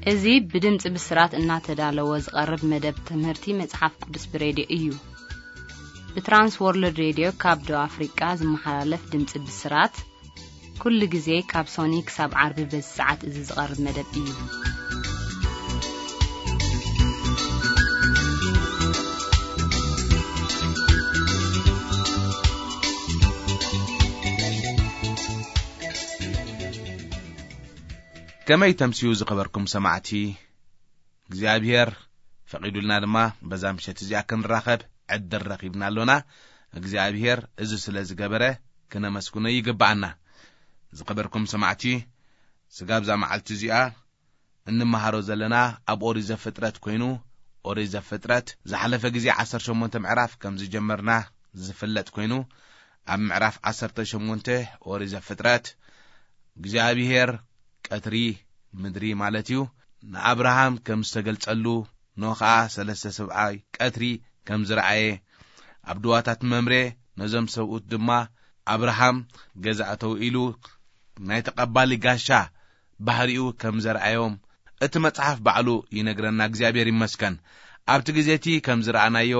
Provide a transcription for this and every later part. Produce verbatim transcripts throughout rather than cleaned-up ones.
እዚህ በድምጽ ብስራት እና ተዳለወ ዝቀርብ መደብ ትምህርቲ መጽሐፍ ቅዱስ በሬዲዮ እዩ በትራንስ ወርልድ ሬዲዮ ካብ ደቡብ አፍሪካ ዝመሓላለፍ ድምጽ ብስራት ኩሉ ጊዜ ካብ ሶኒ ክሳብ ዓርቢ በሰዓት እዚ ዝቀርብ መደብ እዩ كما يتمسيو زخبركم سمعتي እግዚአብሔር ፈቂዱልና ድማ በዛ ምሽት እዚያ ክንራኸብ ዕድል ረኺብና ኣለና እግዚአብሔር እዚ ስለ ዝገበረ ከነመስኩነ ይግባአና ዝኸበርኩም ሰማዕቲ ስጋብዛ መዓልቲ እዚኣ እንመሃሮ ዘለና ኣብ ኦሪት ዘፍጥረት ኮይኑ ኦሪት ዘፍጥረት ዝሓለፈ ግዜ ዓሰርተ ሸሞንተ ምዕራፍ ከም ዝጀመርና ዝፍለጥ ኮይኑ ኣብ ምዕራፍ ዓሰርተ ሸሞንተ ኦሪት ዘፍጥረት እግዚአብሔር ቀትሪ ምድሪ ማለትዩ ንአብርሃም ከም ዝተገልጸሉ ኖኻ ሰለስተ ሰብኣይ ቀትሪ ከም ዝረአየ ኣብድዋታት መምሬ ነዞም ሰብኡት ድማ አብርሃም ገዛእተው ኢሉ ናይ ተቀባሊ ጋሻ ባህሪኡ ከም ዘርአዮም እቲ መጽሐፍ ባዕሉ ይነግረና እግዚአብሔር ይመስገን ኣብቲ ግዜቲ ከም ዝረአናዮ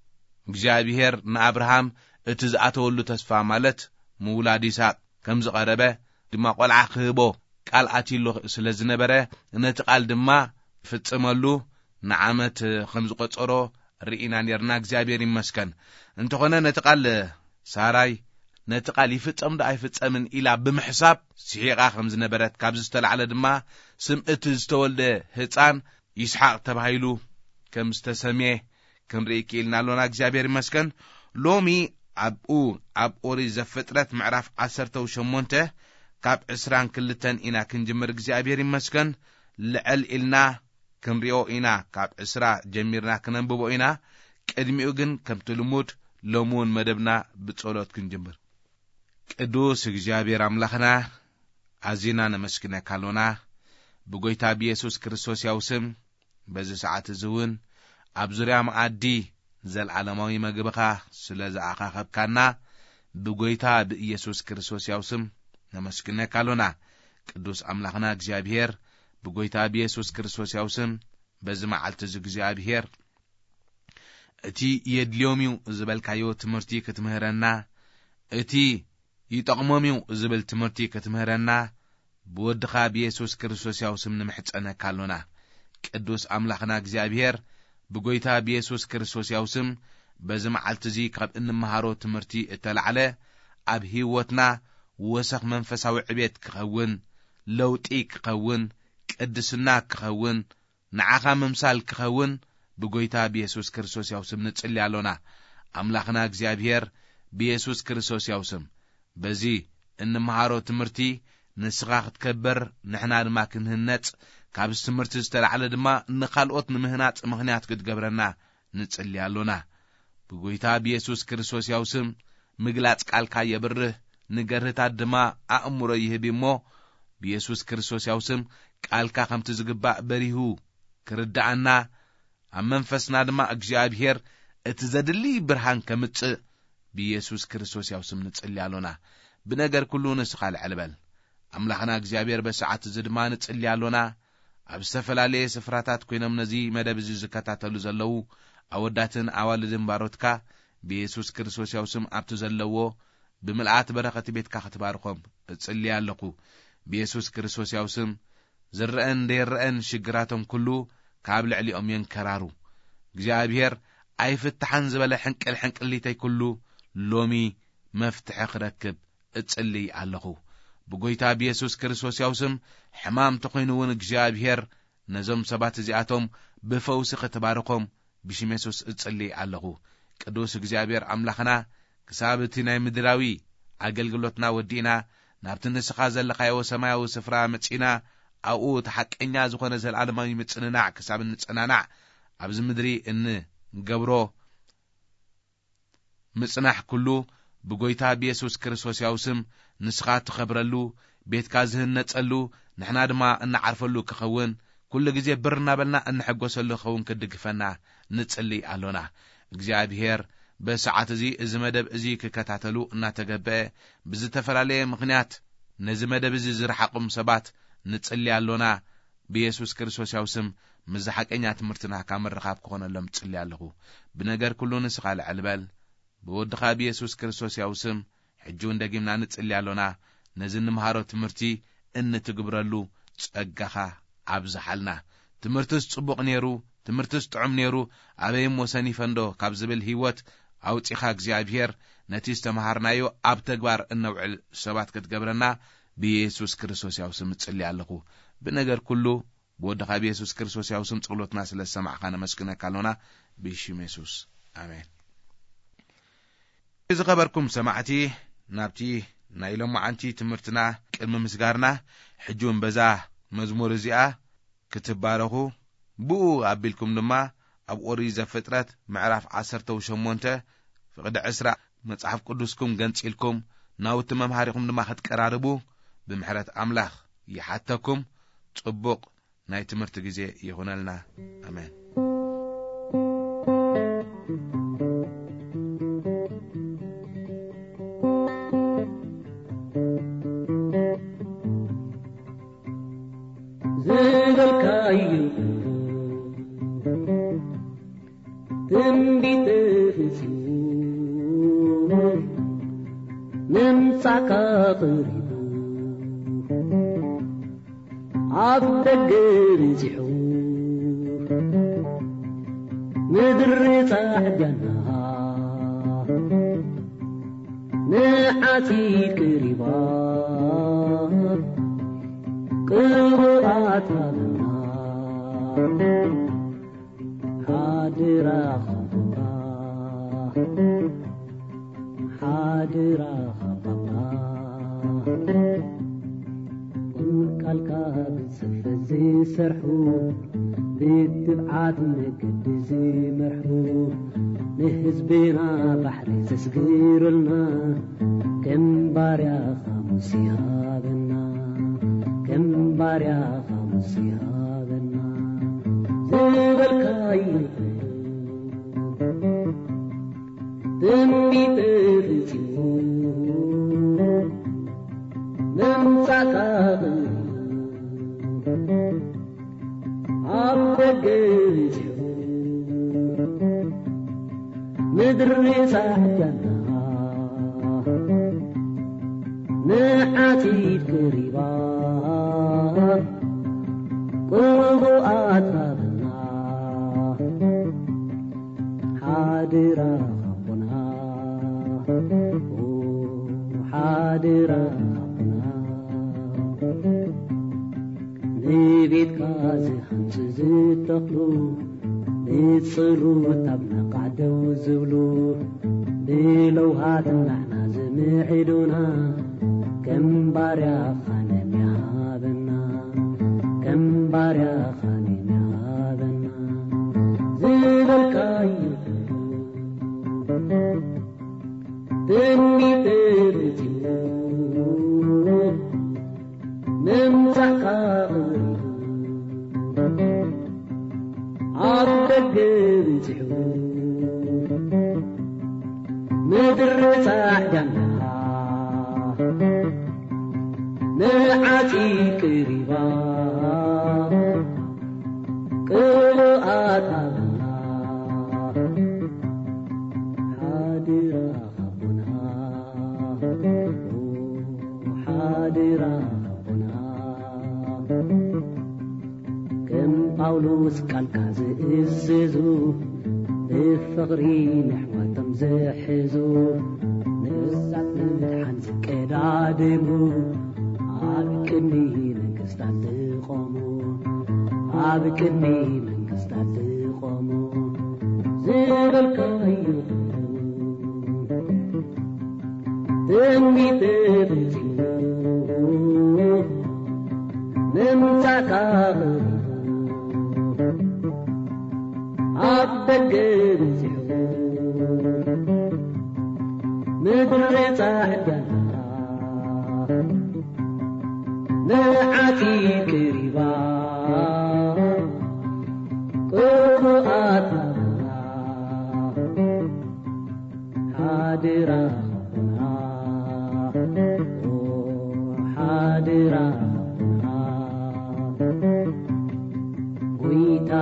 እግዚአብሔር ንአብርሃም እቲ ዝኣተወሉ ተስፋ ማለት ምውላድ ይስሐቅ ከም ዝቀረበ ድማ ቆልዓ ክህቦ ቃል አቲሎ ስለ ዝነበረ ነቲ ቃል ድማ ፍጽመሉ ንዓመት ከም ዝቆጸሮ ርኢና ነርና እግዚአብሔር ይመስገን እንተኾነ ነቲ ቃል ሳራይ ነቲ ቃል ይፍጸም ዳ አይፍጸምን ኢላ ብምሕሳብ ሲሒቃ ከም ዝነበረት ካብ ዝተለዓለ ድማ ስም እቲ ዝተወልደ ህፃን ይስሐቅ ተባሂሉ ከም ዝተሰምየ ክንርኢ ክኢልና ኣለና እግዚአብሔር ይመስገን ሎሚ ኣብኡ ኣብ ኦሪት ዘፍጥረት ምዕራፍ ዓሰርተ ሸሞንተ ካብ ዕስራን ክልተን ኢና ክንጅምር እግዚአብሔር ይመስገን ልዕል ኢልና ክንሪኦ ኢና ካብ ዕስራ ጀሚርና ክነንብቦ ኢና ቅድሚኡ ግን ከምቲ ልሙድ ሎሙን መደብና ብጸሎት ክንጅምር ቅዱስ እግዚአብሔር አምላኽና አዚና ነመስግነካ ኣለና ብጎይታ ኢየሱስ ክርስቶስ ያው ስም በዚ ሰዓት ዝውን ኣብ ዙርያ መዓዲ ዘለዓለማዊ መግብኻ ስለ ዝኣኻኸብካና ብጎይታ ኢየሱስ ክርስቶስ ያው ስም ነመስግነካ ኣለና ቅዱስ አምላኽና እግዚአብሔር ብጎይታ ኢየሱስ ክርስቶስ ያው ስም በዚ መዓልቲ እግዚአብሔር እቲ የድልዮሚው ዝበልካዮ ትምህርቲ ክትምህረና እቲ ይጠቅሞሚው ዝብል ትምህርቲ ክትምህረና ብወድኻ ኢየሱስ ክርስቶስ ያው ስም ንምሕፀነካ ኣለና ቅዱስ አምላኽና እግዚአብሔር ብጎይታ ኢየሱስ ክርስቶስ ያው ስም በዚ መዓልቲ እዚ ካብ እንመሃሮ ትምህርቲ እተላዕለ ኣብ ህይወትና ወሰኽ መንፈሳዊ ዕቤት ክኸውን ለውጢ ክኸውን ቅድስና ክኸውን ንዓኻ ምምሳል ክኸውን ብጎይታ ኢየሱስ ክርስቶስ ያው ስም ንጽልይ ኣለና አምላኽና እግዚአብሔር ኢየሱስ ክርስቶስ ያው ስም በዚ እንመሃሮ ትምህርቲ ንስኻ ክትከበር ንሕና ድማ ክንህነጽ ካብ ትምህርቲ ዝተላዕለ ድማ ንኻልኦት ንምህናጽ ምኽንያት ክትገብረና ንጽልይ ኣለና ብጎይታ ኢየሱስ ክርስቶስ ያው ስም ምግላጽ ቃልካ የብርህ ንገርህታት ድማ ኣእምሮ ይህብሞ ኢየሱስ ክርስቶስ ያው ስም ቃልካ ከምቲ ዝግባእ በሪሁ ክርዳአና ኣብ መንፈስና ድማ እግዚአብሔር እቲ ዘድሊ ብርሃን ከምጽእ ኢየሱስ ክርስቶስ ያው ስም ንጽልይ ኣለና ብነገር ኩሉ ንስኻ ልዕልበል አምላኽና እግዚአብሔር በሰዓት እዚ ድማ ንጽልይ ኣለና ኣብ ዝተፈላለየ ስፍራታት ኮይኖም ነዚ መደብ እዚ ዝከታተሉ ዘለው ኣወዳትን ኣዋልድን ባሮትካ ኢየሱስ ክርስቶስ ያው ስም ኣብቲ ዘለዎ ብምልአት በረኸት ቤትካ ክትባርኾም እጽልይ ኣለኹ ኢየሱስ ክርስቶስ ያው ስም ዝረአን ደይረአን ሽግራቶም ኩሉ ካብ ልዕሊኦም የንከራሩ እግዚአብሔር ኣይፍትሐን ዝበለ ሕንቅል ሕንቅሊተይ ኩሉ ሎሚ መፍትሕ ክረክብ እጽልይ ኣለኹ ብጎይታ ኢየሱስ ክርስቶስ ያው ስም ሕማም ተኾይኑውን እግዚአብሔር ነዞም ሰባት እዚኣቶም ብፈውሲ ክትባርኾም ብሽም ኢየሱስ እጽልይ ኣለኹ ቅዱስ እግዚአብሔር አምላኽና ክሳብ እቲ ናይ ምድራዊ ኣገልግሎትና ወዲና ናብቲ ንስኻ ዘለኻዮ ሰማያዊ ስፍራ መጪና ኣብኡ ተሓቀኛ ዝኾነ ዘለዓለማዊ ምጽንናዕ ክሳብ ንጽናናዕ ኣብዚ ምድሪ እንገብሮ ምጽናሕ ኩሉ ብጎይታ ኢየሱስ ክርስቶስ ያው ስም ንስኻ ትኸብረሉ ቤትካ ዝህነጸሉ ንሕና ድማ እናዓርፈሉ ክኸውን ኩሉ ግዜ ብርና በልና እንሕጎሰሉ ክኸውን ክድግፈና ንጽልይ ኣለና እግዚአብሔር በሰዓት እዚ እዚ መደብ እዚ ክከታተሉ እናተገበአ ብዝተፈላለየ ምኽንያት ነዚ መደብ እዚ ዝረሓቁም ሰባት ንጽልይ ኣለና بيسوس كريستوس يوسم مزحقኛ ትምርትና ካመረኻብ ኮነለም ጽልያለሁ ብነገር ኩሉ ንስኻል ዓልበል ብወድኻ بيسوس كريستوس يوسم ሕጂው እንደጊምና ንጽልያለና ነዝን መሃሮ ትምርቲ እንትግብረሉ ጸጋኻ ኣብዝሓልና ትምርትስ ጽቡቕ ነይሩ ትምርትስ ጥዑም ነይሩ አበይም ወሰኒ ፈንዶ ካብ ዝብል ህይወት አውጪኻ እግዚአብሔር ነቲ ዝተማሃርናዮ ኣብ ተግባር እንውዕል ሰባት ክትገብረና بيسوس كريستوس يوسم ጽልያለሁ بنجر كله بودخ بيسوس كريستوس يوسم ጸሎትና ስለሰማዕኻነ መስክነ ካልሆና بشم يسوس آمين إذا خبركم سمعتي نابتي نايلوم عنتي تمرتنا كلمة مسجارنا حجون بزا مزمور زيا كتبارهو بو أبيلكم لما أب أوريزة فترة معرف عصرته وشمونته فقد عسرة متصحف قدسكم جنت لكم ناو تمام هاريكم لما خد قراربو بمحرات أملاخ يحتكم صبق ناي تمرت جزء يهون لنا آمين زيد الكايو تنبيت فسيون نمسع كاطري عبدك رزحو مدر صحجنا نعاتي كريبا قرات لنا حاضرا خطا حاضرا خطا كالكا بسفزي سرحو بتبعات مقدسي مرحو نهزبنا بحري تسقير لنا كم باريا خمسي هذنا كم باريا خمسي هذنا زيد الكايو تنبي ترسيو نمسا كاغي عبدك رجعو مدري سحجنا نعاتي كريبا قلبو آتابنا حاضرا ربنا حاضرا ربنا نبيت كازي خمس زيت تقلو نتصلو تبنا قعدو زبلو بلو هاتنا احنا زمعدونا كم باريا خانم يهابنا كم باريا خانم يهابنا زيد الكايو تنبي ترجيو نمسح كاغري عبدك رجحو مدر ساعدنا نعاتي كريبا كلو آتابنا حاضرا ربنا حاضرا ربنا كم باولوس قال كازي إزيزو بفقري نحو تمزحزو نسات نمتحن كدادمو عبكني منكستات قومو عبكني منكستات قومو زيد الكايو تنبي ترجيو نمسا كاغري عبدك رزحو مدر صحجنا نعاتي كريبا قلبو آتابنا حاضرا ربنا حاضرا ربنا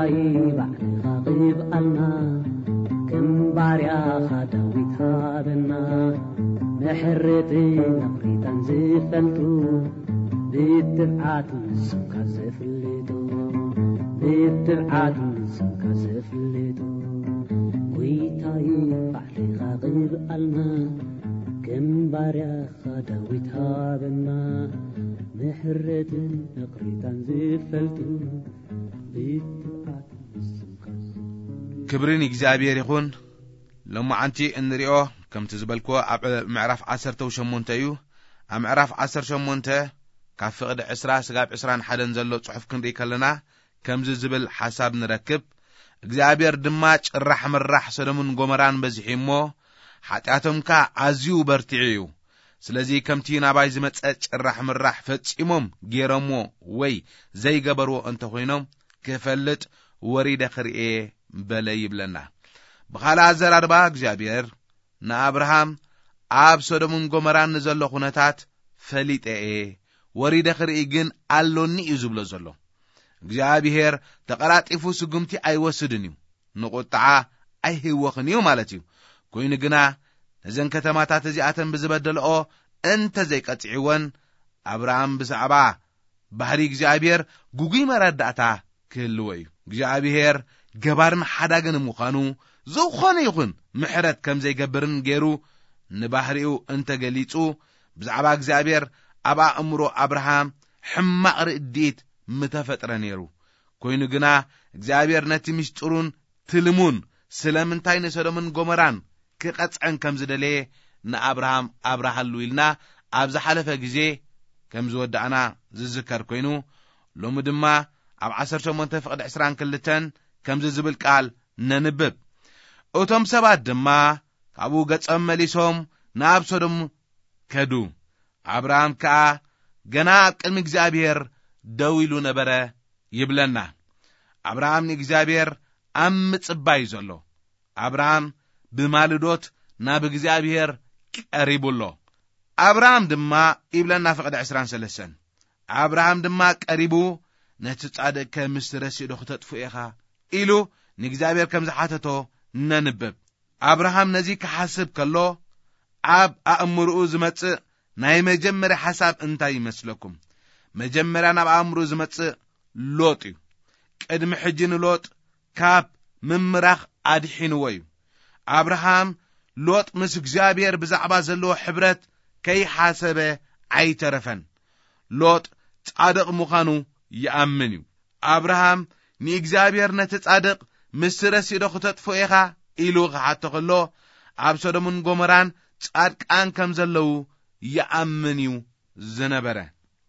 بعد غيب ألنا كم باريا خداويت هابنا محرت نقريت انزفلتو بالتبعات نسمك زفلتو بالتبعات نسمك زفلتو ويتاي بعد غيب ألنا كم باريا خداويت هابنا محرت نقريت انزفلتو بالتبعات كبرين إجزابير يكون لما عنتي إنريو كم تزبلكوا أب معرف عشرة وشمونتيو أم معرف عشر شمونته كافقد عسرة سقاب عسران حدا زلوا صحف كن ريك لنا كم زبل حساب نركب إجزابير دماج الرحم الرح سلمون قمران بزحيمو حتىاتهم كا عزيو برتعيو سلازي كم تينا بايز متسأج الرحم الرح فتسيمم جيرمو وي زي قبرو انت خوينم كفلت وريد خرئي بلاي بلنا بخالا زر أربعة جابير نا أبراهام عاب سودمون قمران نزلو خونتات فليت ايه وريد خرئي جن ألوني يزبلو زلو جابير تقرات إفو سقمتي أي وسدنيو نقطعا أي هوخنيو مالتيو كوين جنا نزن كتماتات زياتن بزبدلو انت زي قطعيون أبراهام بسعبا بحري جابير قوقي مردعتا كلوي جابير جبارن حداغن مخانو زو خانه يخون محرت كم زي جبرن جيرو نبحريو انت قليتو بزعبا جابير أبا أمرو أبراهام حمق رديت متفتر نيرو كوينو جنا جابير نتي مشترون تلمون سلامنتاي نسدمن قمران كقطعن كم زدلي نا أبراهام أبراهام لويلنا أبز حلفة جزي كم زودعنا زذكر كوينو لو مدما أب عشر شمونته فقد عسران كلتن كم زبل قال ننبب أوتم سبات دما كابو قد أمليسهم ناب صدم كدو أبراهام كا جناب كلم إجزابير دويلو نبرة يبلنا أبراهام إجزابير أم تصباي زلو أبراهام بمالدوت ناب إجزابير قريب الله أبراهام دما يبلنا فقد عسران سلسن أبراهام دما قريبو نتتصادق كمسترسي دختت فوقها إلو نجزابير كم زحاتتو ننبب أبراهام نزي كحسب كله عب أمرؤ زمت ناي مجمر حساب انتاي مسلكم مجمر أنا بأمرؤ زمت لوطي قدم حجين لوط كاب ممرخ أدحين ويو أبراهام لوط مس جزابير بزعبا زلو حبرت كي حاسبه أي ترفن لوط تصادق مخانو يأمنيو أبراهام ني إجزابير نتتصادق مسرسي دختت فوقها إلو حتى قلو عب سودمون قمران تصادقان كم زلو يأمنيو زنبره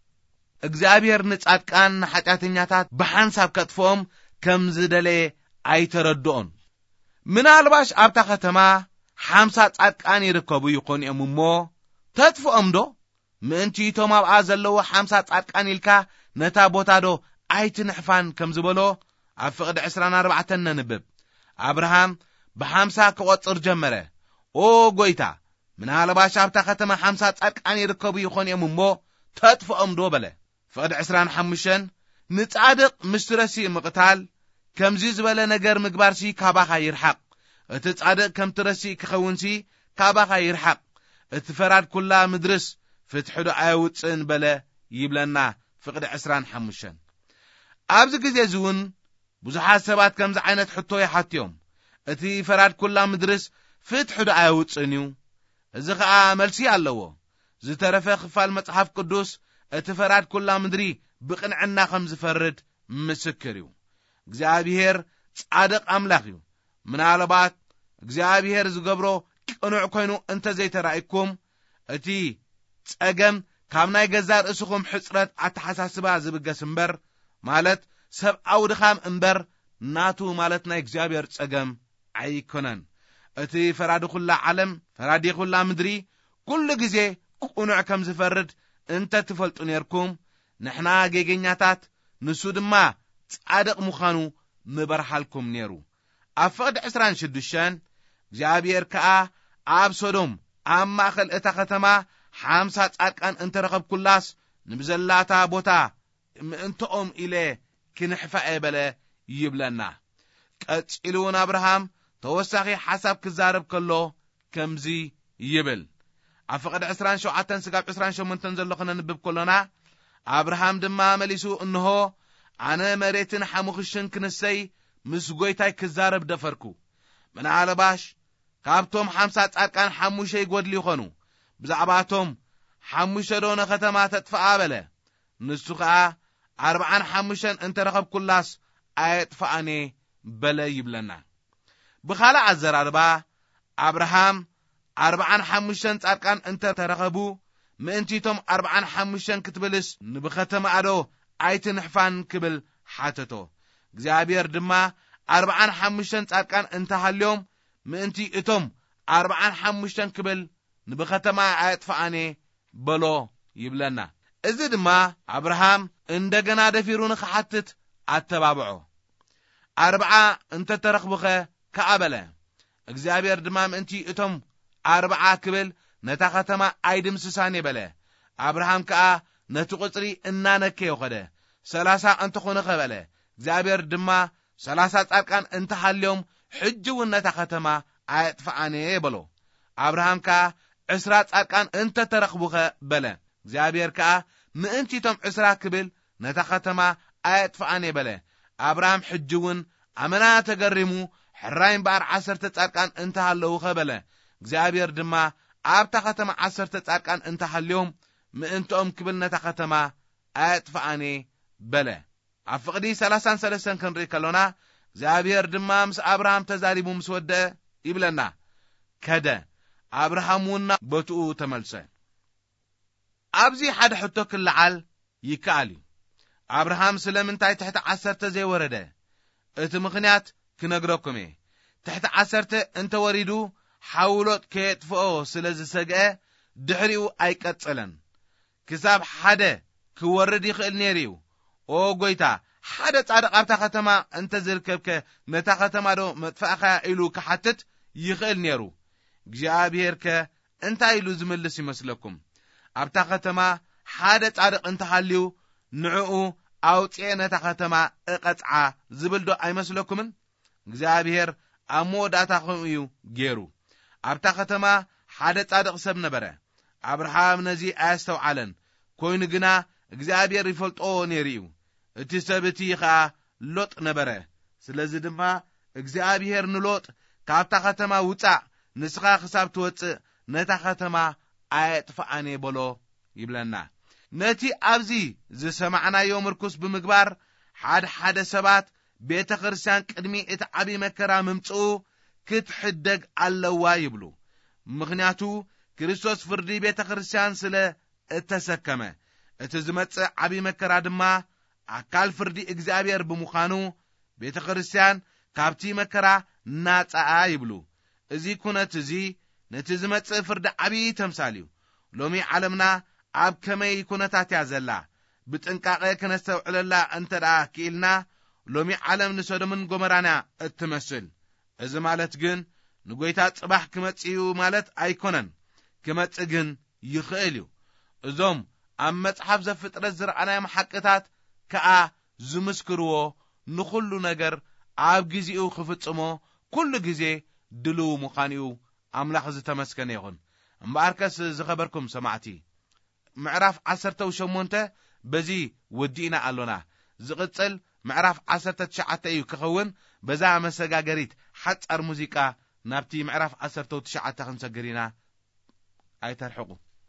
إجزابير نتصادقان حتاتنياتات بحنساب كتفهم كم زدلي أي تردون من الباش أبتا ختما حمسة تصادقان يركبو يقون يممو تدفو أمدو من تيتو ما أزلو حمسة تصادقان يلكا نتا بوتادو أي تنحفان كم زبلو أفقد عسران أربعة ننبب أبراهام بحمسة كواتر جمره أو قويتا من هالا باش أبتا ختما حمسة تصادقان يركبو يقون يممو تدفو أمدو بله فقد عسران حمشن نتصادق مسترسي مقتال كم زيز بلا نجر مقبارسي كاباخا يرحق اتتصادق كم ترسي كخونسي كاباخا يرحق اتفراد كلها مدرس فتحدو ايوتسن بلا يبلنا فقد عسران حمشن أبز جزي زون بزحات سبات كم زعينت حطو يحاتيوم اتي فراد كلها مدرس فتحدو ايوتسنيو زخاء ملسي اللوو زترفي خفال مصحف قدوس اتفراد كلها مدري بقنعنا خمز فرد مسكريو እግዚአብሔር ጻድቅ አምላክ እዩ ምናልባት እግዚአብሔር ዝገብሮ ቅኑዕ ኮይኑ እንተ ዘይተራእይኩም እቲ ጸገም ካብ ናይ ገዛር እስኹም ሕጽረት አተሐሳስባ ዝብገስ እምበር ማለት ሰብአዊ ድኻም እምበር ናቱ ማለት ናይ እግዚአብሔር ጸገም ኣይኮነን እቲ ፈራዲ ኩላ ዓለም ፈራዲ ኩላ ምድሪ ኩሉ ግዜ ቅኑዕ ከም ዝፈርድ እንተ ትፈልጡ ነርኩም ንሕና ጌገኛታት ንሱ ድማ ጻድቅ ሙኻኑ ምበርሃልኩም ነሩ አፈቅድ عشرين شدشان እግዚአብሔር ከአ አብ ሶዶም አብ ማእኸል እታ ከተማ ሓምሳ ጻድቃን እንተረኸብ ኩላስ ንብዘላታ ቦታ ምእንተኦም ኢለ ክንሕፋ በለ ይብለና ቀጽኢሉን አብርሃም ተወሳኺ ሐሳብ ክዛረብ ከሎ ከምዚ ይብል አፈቀድ عشرين وسبعة ስጋብ عشرين وثمانية ዘለኹነ ንብብ ከሎና አብርሃም ድማ መሊሱ እንሆ አነ መሬትን ሓሙኽሽን ክንሰይ ምስ ጎይታይ ክዛረብ ደፈርኩ ምናልባሽ ካብቶም ሓምሳ ጻድቃን ሓሙሽተ ይጎድሉ ይኾኑ ብዛዕባቶም ሓሙሽተ ዶነ ከተማ ተጥፋኣ በለ ንሱ ከዓ አርባዓን ሓሙሽተን እንተረኸብ ኩላስ ኣይጥፋኣኔ በለ ይብለና ብኻላ አዘራርባ አብርሃም አርባዓን ሓሙሽተን ጻድቃን እንተረኸቡ ምእንቲቶም አርባዓን ሓሙሽተን ክትብልስ ንብኸተማ አዶ ኣይትንሕፋን ክብል ሓተቶ እግዚአብሔር ድማ አርባዓን ሓሙሽተን ጻድቃን እንተሃልዮም ምእንቲ እቶም አርባዓን ሓሙሽተን ክብል ንብኸተማ ኣይጥፋኣኔ በሎ ይብለና እዚ ድማ አብርሃም እንደገና ደፊሩን ክሓትት አተባብዖ አርባዓ እንተተረኽቡኸ ከአበለ እግዚአብሔር ድማ ምእንቲ እቶም አርባዓ ክብል ነታ ከተማ ኣይድምስሳኔ በለ አብርሃም ከዓ ነቲ ቁጽሪ እናነከ ይኸደ ሰላሳ እንተኾነ ኸበለ እግዚአብሔር ድማ ሰላሳ ጻድቃን እንተሃልዮም ሕጅውን ነታ ከተማ ኣይጥፋኣኔ በሎ አብርሃም ከዓ ዕስራ ጻድቃን እንተተረኽቡኸ በለ እግዚአብሔር ከዓ ምእንቲቶም ዕስራ ክብል ነታ ከተማ ኣይጥፋኣኔ በለ አብርሃም ሕጅውን አመና ተገሪሙ ሕራይን በአር ዓሰርተ ጻድቃን እንተሃለውኸ በለ እግዚአብሔር ድማ ኣብታ ከተማ ዓሰርተ ጻድቃን እንተሃልዮም ምእንቶም ክብል ነታ ከተማ ኣይጥፋኣኔ በለ ኣብ ፍቕዲ ሰላሳ ወሰለስተ ክንርኢ ከሎና እግዚአብሔር ድማ ምስ አብርሃም ተዛሪቡ ምስ ወደአ ይብለና ከደ አብርሃምና በትኡ ተመልሰ ኣብዚ ሓደ ሕቶ ክልዓል ይከኣል አብርሃም ስለምንታይ ትሕቲ ዓሰርተ ዘይወረደ እቲ ምኽንያት ክነግረኩም እየ ትሕቲ ዓሰርተ እንተወሪዱ ሓውሎት ከየጥፍኦ ስለ ዝሰግአ ድሕሪኡ ኣይቀጽለን ክሳብ ሓደ ክወርድ ይኽእል ነይሩ ኦ ጎይታ ሓደ ጻድቕ ኣብታ ከተማ እንተ ዝርከብከ ነታ ከተማ ዶ መጥፋእኻ ኢሉ ክሓትት ይኽእል ነይሩ እግዚአብሔር ከ እንታይ ኢሉ ዝምልስ ይመስለኩም ኣብታ ከተማ ሓደ ጻድቕ እንተሃልዩ ንዕኡ ኣውጽአ ነታ ከተማ እቐጽዓ ዝብል ዶ ኣይመስለኩምን እግዚአብሔር ኣብ መወዳእታ ከምኡ እዩ ገይሩ ኣብታ ከተማ ሓደ ጻድቕ ሰብ ነበረ አብርሃም ነዚ ኣያስተውዓለን ኮይኑ ግና እግዚአብሔር ይፈልጦ ነይሩ እዩ እቲ ሰብ እቲ ከዓ ሎጥ ነበረ ስለዚ ድማ እግዚአብሔር ንሎጥ ካብታ ከተማ ውፃእ ንስኻ ክሳብ ትወፅእ ነታ ከተማ ኣይጥፋኣኔ በሎ ይብለና ነቲ ኣብዚ ዝሰማዕናዮ ምርኩስ ብምግባር ሓደ ሓደ ሰባት ቤተ ክርስቲያን ቅድሚ እቲ ዓብይ መከራ ምምጽኡ ክትሕደግ ኣለዋ ይብሉ ምኽንያቱ ክርስቶስ ፍርዲ ቤተ ክርስቲያን ስለ እተሰከመ እቲ ዝመጽእ ዓብይ መከራ ድማ ኣካል ፍርዲ እግዚአብሔር ብምዃኑ ቤተ ክርስቲያን ካብቲ መከራ ናጻኣ ይብሉ እዚ ኩነት እዚ ነቲ ዝመጽእ ፍርዲ ዓብይ ተምሳል እዩ ሎሚ ዓለምና ኣብ ከመይ ኩነታት እያ ዘላ ብጥንቃቐ ክነስተውዕለላ እንተዳ ክኢልና ሎሚ ዓለም ንሶዶምን ጎሞራን እትመስል እዚ ማለት ግን ንጎይታ ጽባሕ ክመጽኡ ማለት ኣይኮነን ክመጽእ ግን ይኽእል እዩ እዞም ኣብ መጽሓፍ ዘፍጥረት ዝረኣናዮም ሓቅታት ከዓ ዝምስክርዎ ንኹሉ ነገር ኣብ ግዚኡ ክፍጽሞ ኩሉ ግዜ ድልው ምዃኑ ኣምላኽ ዝተመስገነ ይኹን እምበኣርከስ ዝኸበርኩም ሰማዕቲ ምዕራፍ ዓሰርተ ሸሞንተ በዚ ወዲእና ኣሎና ዝቕጽል ምዕራፍ ዓሰርተ ትሽዓተ እዩ ክኸውን በዛ መሰጋገሪት ሓጻር ሙዚቃ ናብቲ ምዕራፍ ዓሰርተ ትሽዓተ ክንሰግር ኢና ኣይተርሕቁ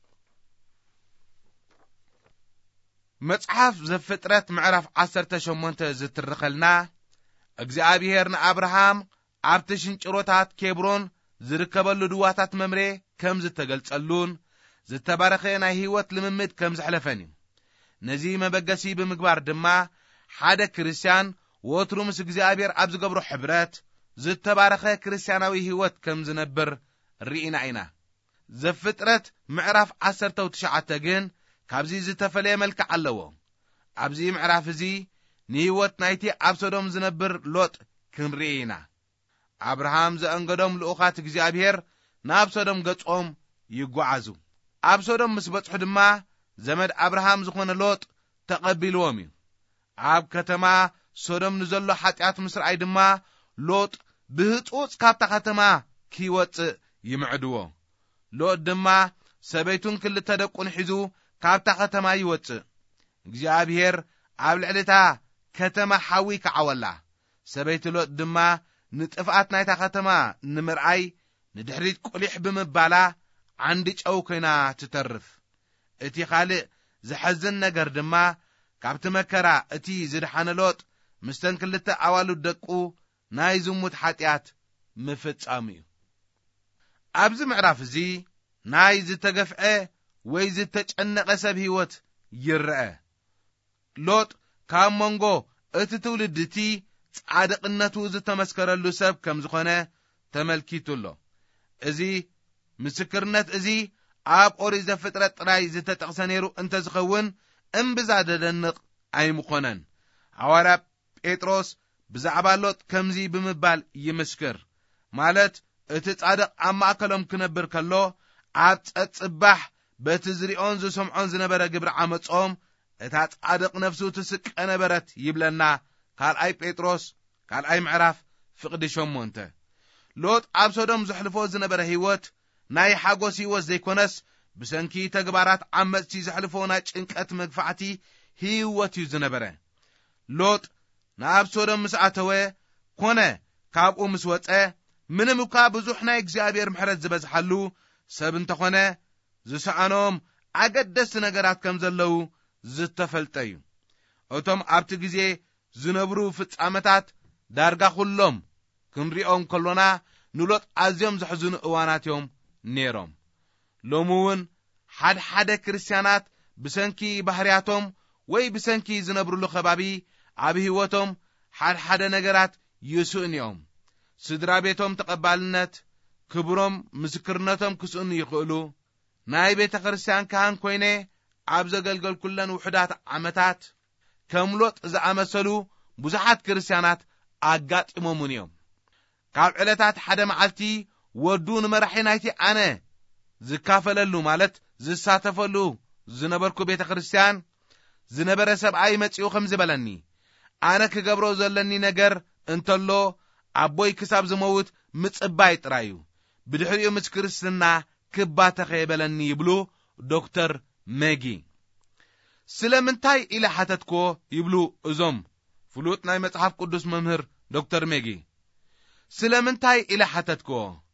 መጽሓፍ ዘፍጥረት ምዕራፍ ዓሰርተ ሸሞንተ ዝትርከልና እግዚአብሔር ንአብርሃም ኣብቲ ሽንጭሮታት ኬብሮን ዝርከበሉ ድዋታት መምሬ ከም ዝተገልጸሉን ዝተባረኸ ናይ ህይወት ልምምድ ከም ዝሕለፈን እዩ ነዚ መበገሲ ብምግባር ድማ ሓደ ክርስቲያን ወትሩ ምስ እግዚአብሔር ኣብ ዝገብሮ ሕብረት ዝተባረኸ ክርስቲያናዊ ህይወት ከም ዝነብር ርኢና ኢና ዘፍጥረት ምዕራፍ ዓሰርተ ትሽዓተ ግን ካብዚ ዝተፈለየ መልክዕ ኣለዎ ኣብዚ ምዕራፍ እዚ ንህይወት ናይቲ ኣብ ሶዶም ዝነብር ሎጥ ክንርኢ ኢና አብርሃም ዘእንገዶም ልኡኻት እግዚአብሔር ናብ ሶዶም ገጾም ይጓዓዙ ኣብ ሶዶም ምስ በጽሑ ድማ ዘመድ አብርሃም ዝኾነ ሎጥ ተቐቢልዎም እዩ ኣብ ከተማ ሶዶም ንዘሎ ኃጢአት ምስርአይ ድማ ሎጥ ብህጹጽ ካብታ ከተማ ኪወፅእ ይምዕድዎ። ሎጥ ድማ ሰበይቱን ክልተ ደቁን ሒዙ ካብታ ከተማ ይወፅእ። እግዚአብሔር ኣብ ልዕልታ ከተማ ሓዊ ከዓወላ። ሰበይቲ ሎጥ ድማ ንጥፍኣት ናይታ ከተማ ንምርኣይ ንድሕሪት ቁሊሕ ብምባላ ዓንዲ ጨው ኮይና ትተርፍ። እቲ ካልእ ዝሐዝን ነገር ድማ ካብቲ መከራ እቲ ዝድሓነ ሎጥ ምስተን ክልተ ኣዋሉድ ደቁ ናይ ዝሙት ኃጢአት ምፍጻም እዩ። ኣብዚ ምዕራፍ እዚ ናይ ዝተገፍዐ ወይ ዝተጨነቐ ሰብ ህይወት ይርአ። ሎጥ ካብ መንጎ እቲ ትውልድ እቲ ጻድቕነቱ ዝተመስከረሉ ሰብ ከም ዝኾነ ተመልኪቱሎ። እዚ ምስክርነት እዚ ኣብ ኦሪት ዘፍጥረት ጥራይ ዝተጠቕሰ ነይሩ እንተ ዝኸውን እምብዛ ደደንቕ ኣይምኾነን። ሐዋርያ ጴጥሮስ ብዛዕባ ሎጥ ከምዚ ብምባል ይምስክር። ማለት እቲ ጻድቕ ኣብ ማእከሎም ክነብር ከሎ ኣብ ጸጽባሕ በቲ ዝሪኦን ዝሰምዖን ዝነበረ ግብሪ ዓመጾም እታ ጻድቕ ነፍሱ ትስቀ ነበረት ይብለና ካልኣይ ጴጥሮስ ካልኣይ ምዕራፍ ፍቕዲ ሸሞንተ። ሎጥ ኣብ ሶዶም ዘሕልፎ ዝነበረ ህይወት ናይ ሓጎስ ህይወት ዘይኮነስ ብሰንኪ ተግባራት ዓመጽቲ ዘሕልፎ ናይ ጭንቀት መግፋዕቲ ህይወት እዩ ዝነበረ። ሎጥ ናብ ሶዶም ምስ ኣተወ ኮነ ካብኡ ምስ ወፀ ምንም እኳ ብዙሕ ናይ እግዚአብሔር ምሕረት ዝበዝሓሉ ሰብ እንተኾነ ዝሰኣኖም ኣገደስቲ ነገራት ከም ዘለው ዝተፈልጠ እዩ። እቶም ኣብቲ ግዜ ዝነብሩ ፍጻመታት ዳርጋ ኩሎም ክንሪኦም ከሎና ንሎጥ ኣዝዮም ዘሕዝኑ እዋናት እዮም ነይሮም። ሎሚ እውን ሓደ ሓደ ክርስቲያናት ብሰንኪ ባህርያቶም ወይ ብሰንኪ ዝነብሩሉ ከባቢ ኣብ ህይወቶም ሓደ ሓደ ነገራት ይስኡን እዮም። ስድራ ቤቶም ተቐባልነት፣ ክብሮም፣ ምስክርነቶም ክስኡን ይኽእሉ። ናይ ቤተ ክርስቲያን ካህን ኮይነ ኣብ ዘገልገልኩለን ውሕዳት ዓመታት ከም ሎጥ ዝኣመሰሉ ብዙሓት ክርስቲያናት ኣጋጢሞምን እዮም። ካብ ዕለታት ሓደ መዓልቲ ወዱ ንመራሒ ናይቲ ኣነ ዝካፈለሉ ማለት ዝሳተፈሉ ዝነበርኩ ቤተ ክርስቲያን ዝነበረ ሰብኣይ መጺኡ ከም ዝበለኒ ኣነ ክገብሮ ዘለኒ ነገር እንተሎ ኣቦይ ክሳብ ዝመውት ምጽባይ ጥራዩ ብድሕሪኡ ምስ ክርስትና ክባተኸ የበለኒ ይብሉ ዶክተር ሜጊ። ስለምንታይ ኢለ ሓተትኮ ይብሉ እዞም ፍሉጥ ናይ መጽሓፍ ቅዱስ መምህር ዶክተር ሜጊ። ስለምንታይ ኢለ ሓተትኮ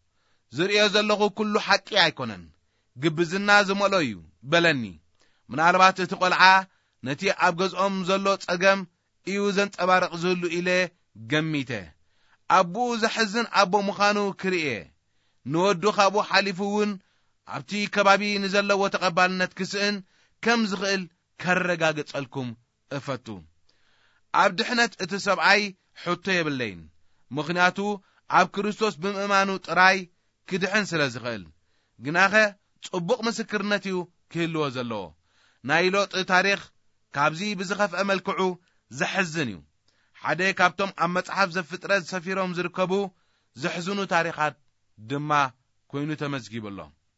ዝርዮ ዘለኹ ኩሉ ሓቂ ኣይኮነን፣ ግብዝና ዝመሎ እዩ በለኒ። ምናልባት እቲ ቆልዓ ነቲ ኣብ ገዝኦም ዘሎ ጸገም እዩ ዘንጸባርቕ ዝህሉ ኢለ ገሚተ ኣቦኡ ዘሕዝን ኣቦ ምዃኑ ክርኤ ንወዱ ካብኡ ሓሊፉ እውን ኣብቲ ከባቢ ንዘለዎ ተቐባልነት ክስእን ከም ዝኽእል ከረጋግጸልኩም እፈቱ። ኣብ ድሕነት እቲ ሰብኣይ ሕቶ የብለይን፣ ምኽንያቱ ኣብ ክርስቶስ ብምእማኑ ጥራይ ክድሕን ስለ ዝኽእል። ግናኸ ጽቡቕ ምስክርነት እዩ ክህልዎ ዘለዎ። ናይ ሎጥ ታሪኽ ካብዚ ብዝኸፍአ መልክዑ ዘሕዝን እዩ። ሓደ ካብቶም ኣብ መጽሓፍ ዘፍጥረት ሰፊሮም ዝርከቡ ዘሕዝኑ ታሪኻት ድማ ኮይኑ ተመዝጊበሎ።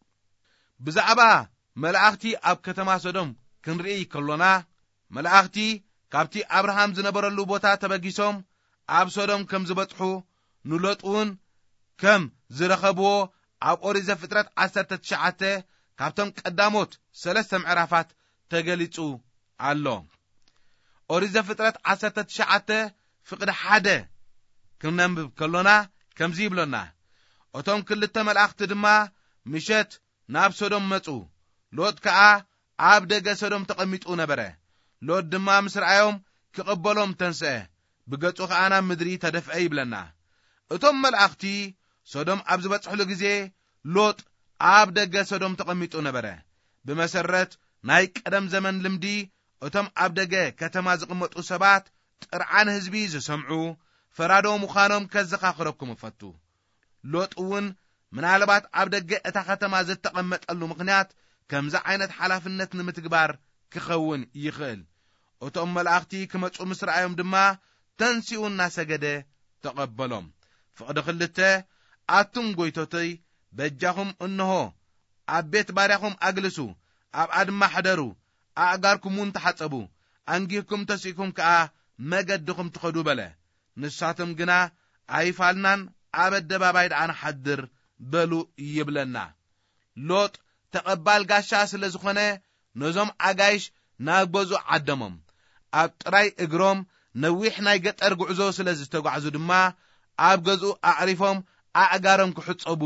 ብዛዕባ መላእኽቲ ኣብ ከተማ ሶዶም ክንርኢ ከሎና መላእኽቲ ካብቲ አብርሃም ዝነበረሉ ቦታ ተበጊሶም ኣብ ሶዶም ከም ዝበጽሑ ንሎጥ እውን ከም ዝረኸብዎ ኣብ ኦሪት ዘፍጥረት ዓሰርተ ትሽዓተ ካብቶም ቀዳሞት ሰለስተ ምዕራፋት ተገሊጹ ኣሎ። ኦሪት ዘፍጥረት ዓሰርተ ትሽዓተ ፍቕዲ ሓደ ክንነብብ ከሎና ከምዚ ይብለና፣ እቶም ክልተ መላእኽቲ ድማ ምሸት ናብ ሶዶም መጹ፣ ሎጥ ከዓ ኣብ ደገ ሶዶም ተቐሚጡ ነበረ። ሎጥ ድማ ምስ ረኣዮም ክቕበሎም ተንስአ፣ ብገጹ ከዓ ናብ ምድሪ ተደፍአ ይብለና። እቶም መላእኽቲ ሶዶም ኣብ ዝበጽሕሉ ጊዜ ሎጥ ኣብ ደገ ሶዶም ተቐሚጡ ነበረ። ብመሰረት ናይ ቀደም ዘመን ልምዲ እቶም ኣብ ደገ ከተማ ዝቕመጡ ሰባት ጥርዓን ህዝቢ ዝሰምዑ ፈራዶ ምዃኖም ከዘኻኽረኩም እፈቱ። ሎጥ እውን ምናልባት ኣብ ደገ እታ ከተማ ዝተቐመጠሉ ምኽንያት ከምዚ ዓይነት ሓላፍነት ንምትግባር ክኸውን ይኽእል። እቶም መላእኽቲ ክመጹ ምስ ረኣዮም ድማ ተንሲኡ እናሰገደ ተቐበሎም። ፍቕዲ ክልተ ኣቱም ጐይቶተይ በጃኹም እንሆ ኣብ ቤት ባርያኹም ኣግልሱ፣ ኣብ ኣድማ ሓደሩ፣ ኣእጋርኩም እውን ተሓጸቡ፣ ኣንጊህኩም ተሲእኩም ከዓ መገድኹም ትኸዱ በለ ንሳቶም ግና ኣይፋልናን ኣብ ኣደባባይ ዳኣና ሓድር በሉ ይብለና ሎጥ ተቐባል ጋሻ ስለ ዝኾነ ነዞም ኣጋይሽ ናብ ገዙ ዓደሞም ኣብ ጥራይ እግሮም ነዊሕ ናይ ገጠር ጉዕዞ ስለ ዝተጓዕዙ ድማ ኣብ ገዙ ኣዕሪፎም ኣዕጋሮም ክሕጸቡ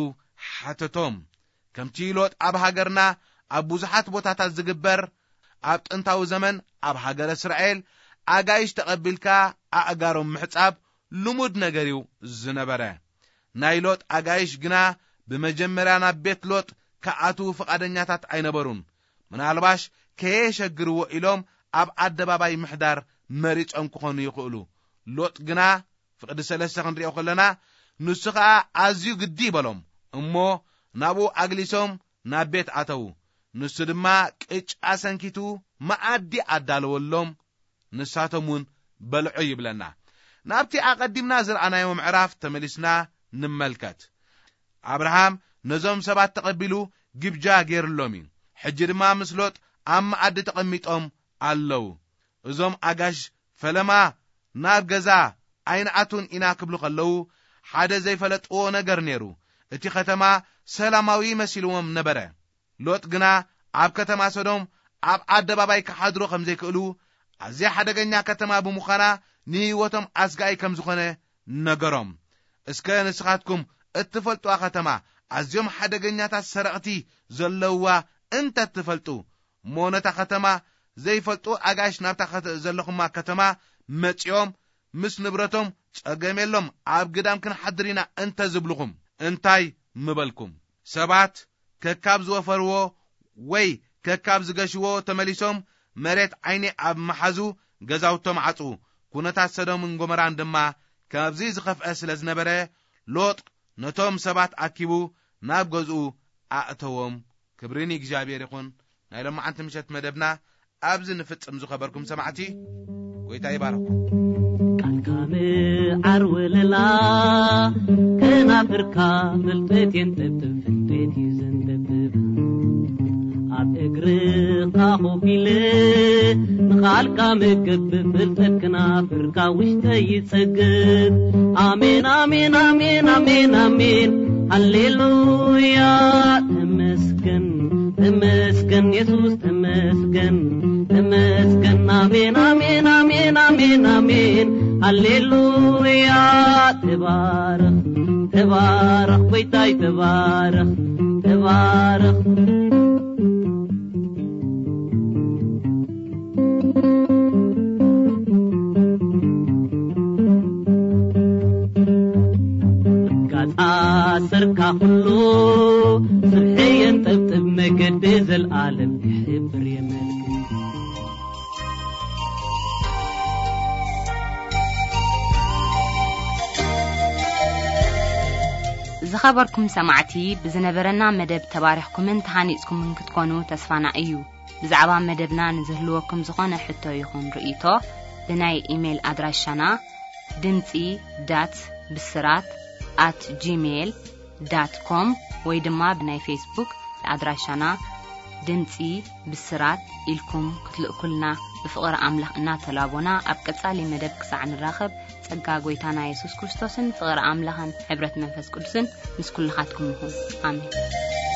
ሓተቶም ከምቲ ሎጥ ኣብ ሃገርና ኣብ ብዙሓት ቦታታት ዝግበር ኣብ ጥንታዊ ዘመን ኣብ ሃገረ እስራኤል ኣጋይሽ ተቐቢልካ ኣዕጋሮም ምሕጻብ ልሙድ ነገር እዩ ዝነበረ ናይ ሎጥ ኣጋይሽ ግና ብመጀመርያ ናብ ቤት ሎጥ ከኣቱ ፍቃደኛታት ኣይነበሩን ምናልባሽ ከየሸግርዎ ኢሎም ኣብ ኣደባባይ ምሕዳር መሪጾም ክኾኑ ይኽእሉ ሎጥ ግና ፍቅዲ ሰለስተ ክንሪኦ ከለና ንሱ ከዓ ኣዝዩ ግዲ ይበሎም እሞ ናብኡ ኣግሊሶም ናብ ቤት ኣተው ንሱ ድማ ቅጫ ሰንኪቱ መኣዲ ኣዳለወሎም ንሳቶምን በልዑ ይብለና ናብቲ ኣቀዲምና ዝረኣናዮ ምዕራፍ ተመሊስና ንመልከት አብርሃም ነዞም ሰባት ተቀቢሉ ግብጃ ገይርሎም ሕጂ ድማ ምስ ሎጥ ኣብ መኣዲ ተቐሚጦም ኣለው እዞም ኣጋሽ ፈለማ ናብ ገዛ ኣይንኣቱን ኢና ክብሉ ከለው ሓደ ዘይፈለጥዎ ነገር ነይሩ እቲ ከተማ ሰላማዊ መሲልዎም ነበረ ሎጥ ግና ኣብ ከተማ ሶዶም ኣብ ኣደባባይ ክሓድሩ ከም ዘይክእሉ ኣዝያ ሓደገኛ ከተማ ብምዃና ንህይወቶም ኣስጋይ ከም ዝኾነ ነገሮም እስከ ንስኻትኩም እትፈልጡዋ ከተማ ኣዝዮም ሓደገኛታት ሰረቕቲ ዘለዋ እንተ ትፈልጡ ሞነታ ከተማ ዘይፈልጡ ኣጋሽ ናብታ ዘለኹማ ከተማ መጺኦም ምስ ንብረቶም ጸገሜሎም ኣብ ግዳም ክንሓድሪና እንተ ዝብልኹም እንታይ ምበልኩም ሰባት ከካብ ዝወፈርዎ ወይ ከካብ ዝገሽዎ ተመሊሶም መሬት ዓይኒ ኣብ መሓዙ ገዛውቶም ዓጹ ኩነታት ሰዶምን ጎመራን ድማ ካብዚ ዝኸፍአ ስለ ዝነበረ ሎጥ ነቶም ሰባት ኣኪቡ ናብ ገዝኡ ኣእተዎም ክብሪኒ እግዚአብሔር ይኹን ናይ ለማዓንቲ ምሸት መደብና ኣብዚ ንፍጽም ዝኸበርኩም ሰማዕቲ ጎይታ ይባርኩም ቃልካ ምዓርወለላ ከናፍርካ ፍልጠት የንጥብጥብ ፍልጠት ይዘንጥብጥብ ኣብ እግርኻ ኾፊለ ንኻልካ ምግብ ፍልጠት ከናፍርካ ውሽጠይ ይጸግብ አሜን አሜን አሜን አሜን አሜን ሃሌሉያ ተመስገን ተመስገን ኢየሱስ ተመስገን ተመስገን አሜን አሜን አሜን አሜን አሜን ሃሌሉያ ተባረክ ተባረክ ጎይታይ ተባረክ ተባረክ አሰርካ ሁሉ ስርሕየን ጥብጥብ መገድ ዘልዓለም ይሕብር የመልክ ዝኸበርኩም ሰማዕቲ ብዝነበረና መደብ ተባሪኽኩምን ተሃኒጽኩምን ክትኮኑ ተስፋና እዩ ብዛዕባ መደብና ንዝህልወኩም ዝኾነ ሕቶ ይኹን ርእይቶ ብናይ ኢሜል ኣድራሻና ድምፂ ዳት ብስራት at gmail dot com ወይ ድማ ብናይ ፌስቡክ ኣድራሻና ድምፂ ብስራት ኢልኩም ክትልእኩልና ብፍቕሪ ኣምላኽ እናተላቦና ኣብ ቀጻሊ መደብ ክሳዕ ንራኸብ ጸጋ ጎይታና ኢየሱስ ክርስቶስን ፍቕሪ ኣምላኽን ሕብረት መንፈስ ቅዱስን ምስ ኩልኻትኩም ይኹን ኣሜን